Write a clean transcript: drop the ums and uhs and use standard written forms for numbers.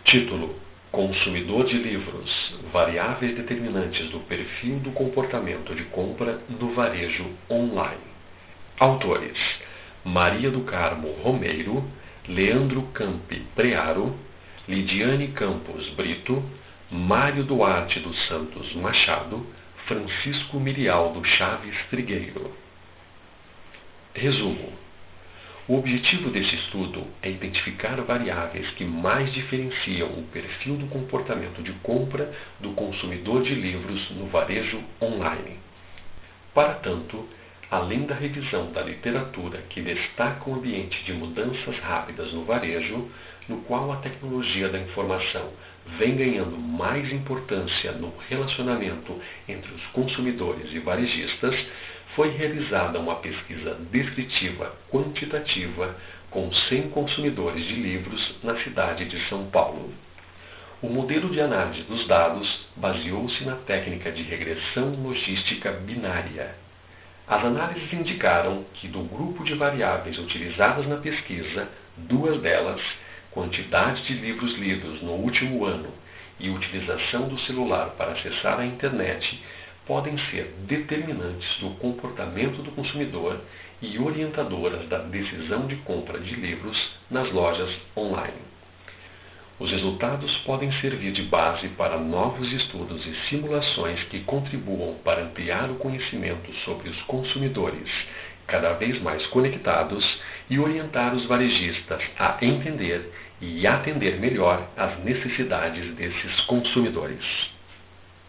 Título: Consumidor de livros: variáveis determinantes do perfil do comportamento de compra no varejo online. Autores: Maria do Carmo Romeiro, Leandro Campi Prearo, Lidiane Campos Brito, Mário Duarte dos Santos Machado, Francisco Mirialdo Chaves Trigueiro. Resumo: o objetivo deste estudo é identificar variáveis que mais diferenciam o perfil do comportamento de compra do consumidor de livros no varejo online. Para tanto, além da revisão da literatura que destaca o ambiente de mudanças rápidas no varejo, no qual a tecnologia da informação vem ganhando mais importância no relacionamento entre os consumidores e varejistas, foi realizada uma pesquisa descritiva quantitativa com 100 consumidores de livros na cidade de São Paulo. O modelo de análise dos dados baseou-se na técnica de regressão logística binária. As análises indicaram que do grupo de variáveis utilizadas na pesquisa, duas delas, quantidade de livros lidos no último ano e utilização do celular para acessar a internet, podem ser determinantes do comportamento do consumidor e orientadoras da decisão de compra de livros nas lojas online. Os resultados podem servir de base para novos estudos e simulações que contribuam para ampliar o conhecimento sobre os consumidores, cada vez mais conectados, e orientar os varejistas a entender e atender melhor às necessidades desses consumidores.